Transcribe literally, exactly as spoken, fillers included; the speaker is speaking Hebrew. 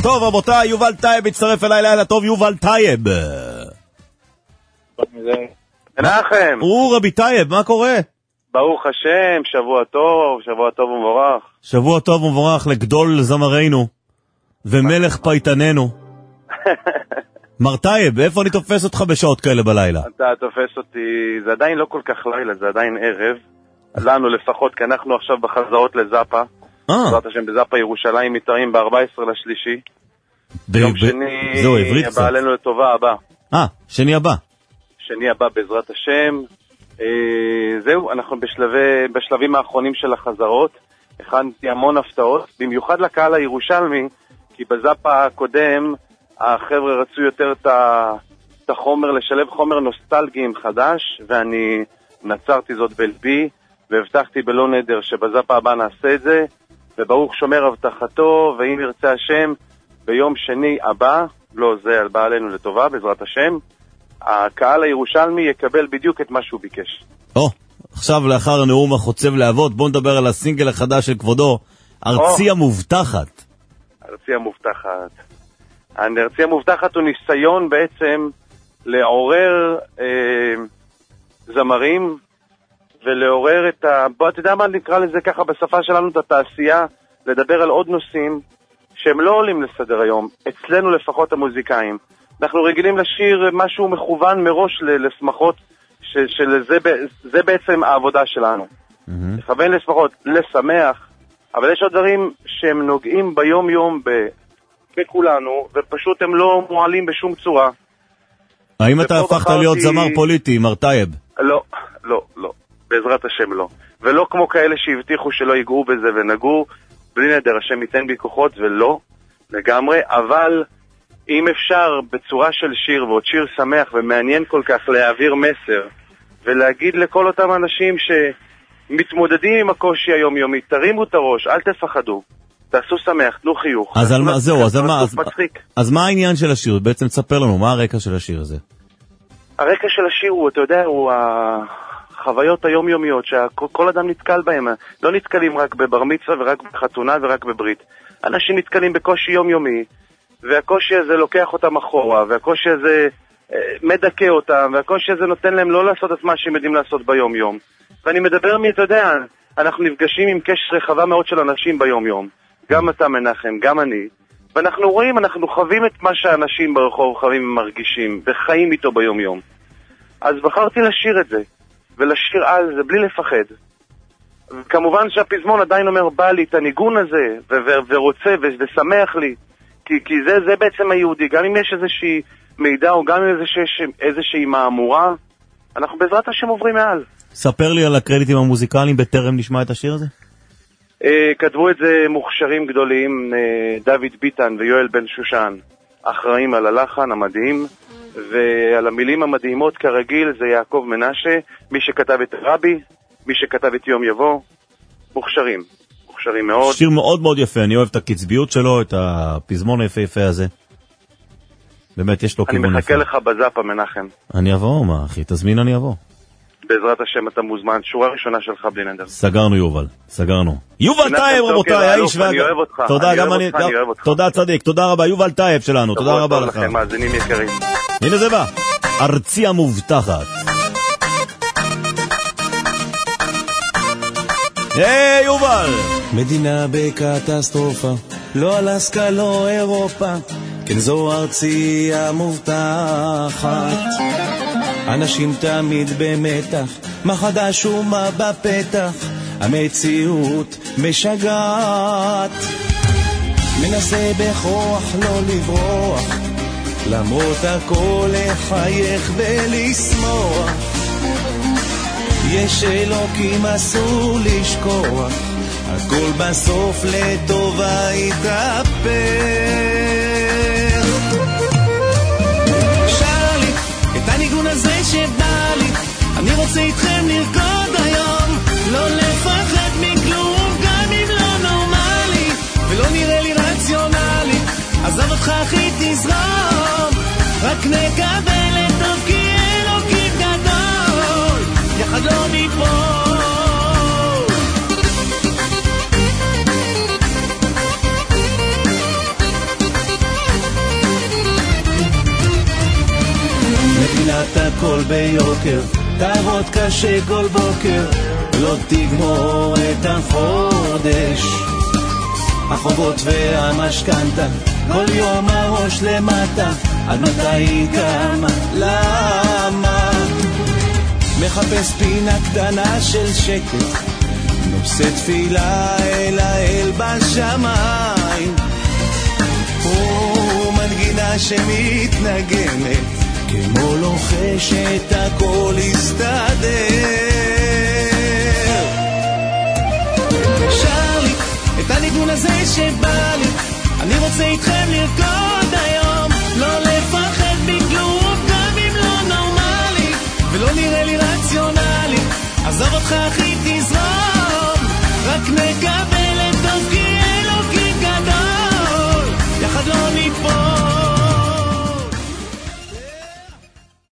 טוב רבותיי, יובל טייב הצטרף אליי, לילה טוב יובל טייב. מנחם. הוא רבי טייב, מה קורה? ברוך השם, שבוע טוב, שבוע טוב ומבורך. שבוע טוב ומבורך לגדול זמרנו ומלך פייטננו. מר טייב, איפה אני תופס אותך בשעות כאלה בלילה? אתה תופס אותי, זה עדיין לא כל כך לילה, זה עדיין ערב. לנו לפחות, כי אנחנו עכשיו בחזרות לזאפה. בעזרת השם בזאפה ירושלים מתראים ב-ארבעה עשר לשלישי. יום שני, זהו, עברית קצת. הבא עלינו לטובה הבא. אה, שני הבא. שני הבא בעזרת השם. זהו, אנחנו בשלבי, בשלבים האחרונים של החזרות. הכנתי המון הפתעות, במיוחד לקהל הירושלמי, כי בזאפה הקודם החבר'ה רצו יותר את החומר, לשלב חומר נוסטלגי עם חדש, ואני נצרתי זאת בלבי, והבטחתי בלא נדר שבזאפה הבא נעשה את זה, וברוך שומר הבטחתו, ואם ירצה השם, ביום שני הבא, לא זה על בא עלינו לטובה, בעזרת השם, הקהל הירושלמי יקבל בדיוק את מה שהוא ביקש. או, עכשיו לאחר הנאום החוצב להבות, בואו נדבר על הסינגל החדש של כבודו, ארצי המובטחת. ארצי המובטחת. הארצי המובטחת הוא ניסיון בעצם לעורר אה, זמרים, ולעורר את ה... בוא, אתה יודע מה נקרא לזה ככה בשפה שלנו, את התעשייה, לדבר על עוד נושאים שהם לא עולים לסדר היום, אצלנו לפחות המוזיקאים. אנחנו רגילים לשיר משהו מכוון מראש לשמחות, שזה זה בעצם העבודה שלנו. Mm-hmm. לכוון לשמחות, לשמח, אבל יש עוד דברים שהם נוגעים ביום יום בכולנו, ופשוט הם לא מועלים בשום צורה. האם אתה הפכת להיות זמר פוליטי, מר טייב? לא, לא, לא. בעזרת השם לא. ולא כמו כאלה שהבטיחו שלא ייגעו בזה ונגעו, בלי נדר, השם ייתן בי כוחות, ולא, לגמרי, אבל אם אפשר בצורה של שיר, ועוד שיר שמח ומעניין כל כך להעביר מסר, ולהגיד לכל אותם אנשים שמתמודדים עם הקושי היומיומי, תרימו את הראש, אל תפחדו, תעשו שמח, תנו חיוך. אז על מה, זהו, אז על מה, אז מה העניין של השיר? בעצם תספר לנו, מה הרקע של השיר הזה? הרקע של השיר הוא, אתה יודע, הוא החוויות היומיומיות שכל אדם נתקל בהם. לא נתקלים רק בבר מצווה ורק בחתונה ורק בברית. אנשים נתקלים בקושי יומיומי, והקושי הזה לוקח אותם אחורה, והקושי הזה מדכא אותם, והקושי הזה נותן להם לא לעשות את מה שהם יודעים לעשות ביום יום. ואני מדבר מי, אתה יודע, אנחנו נפגשים עם קשר רחבה מאוד של אנשים ביום יום. גם אתה מנחם, גם אני. ואנחנו רואים, אנחנו חווים את מה שאנשים ברחוב חווים ומרגישים, וחיים איתו ביום יום. אז בחרתי לשיר את זה, ולשיר על זה בלי לפחד. וכמובן שהפזמון עדיין אומר, בא לי את הניגון הזה, ו- ו- ורוצה ו- ושמח לי, כי, כי זה, זה בעצם היהודי. גם אם יש איזושהי מידע, או גם אם יש איזושהי מאמורה, אנחנו בעזרת השם עוברים מעל. ספר לי על הקרדיטים המוזיקליים, בטרם נשמע את השיר הזה. כתבו את זה מוכשרים גדולים, דוד ביטן ויואל בן שושן, אחראים על הלחן המדהים, ועל המילים המדהימות כרגיל זה יעקב מנשה, מי שכתב את רבי, מי שכתב את יום יבוא, מוכשרים, מוכשרים מאוד. שיר מאוד מאוד יפה, אני אוהב את הקצביות שלו, את הפזמון היפה יפה הזה. באמת יש לו כיוון יפה. אני מחכה לך בזאפה מנחם. אני אבוא, מה אחי, תזמין אני אבוא. בעזרת השם אתה מוזמן, שורה ראשונה שלך בלי נדר. סגרנו יובל, סגרנו. יובל טייב רבותיי, האיש והגר. אני אוהב אותך, תודה, גם אני, תודה צדיק, תודה רבה, יובל טייב שלנו, תודה רבה לך. מאזינים יקרים. הנה זה בא, ארצי המובטחת. היי יובל! מדינה בקטסטרופה, לא אלסקה, לא אירופה, כן זו ארצי המובטחת. אנשים תמיד במתח, מה חדש ומה בפתח, המציאות משגעת. מנסה בכוח לא לברוח, למרות הכל לחייך ולשמוח. יש אלוקים אסור לשכוח, הכל בסוף לטובה יתהפך. שר לי את הניגון הזה שבא לי, אני רוצה איתכם לרקוד היום, לא לפחד מכלום גם אם לא נורמלי ולא נראה לי רציונלי. עזב אותך אחי תזרום, רק נקבל את טוב כי אלוקים גדול, יחד לא ניפול. הכל ביוקר, תעבוד קשה כל בוקר, לא תגמור את החודש. החובות והמשכנתה, כל יום הראש למטה, עד מתי היא קמה? למה? מחפש פינה קטנה של שקט, נושא תפילה אל האל בשמיים, ומנגינה שמתנגנת כמו לוחשת, הכל יסתדר. שר לי את הניגון הזה שבא לי, אני רוצה איתכם לרקוד היום, לא לפחד מכלום, גם אם לא נורמלי ולא נראה לי רציונלי, עזוב אותך אחי תזרום, רק נקה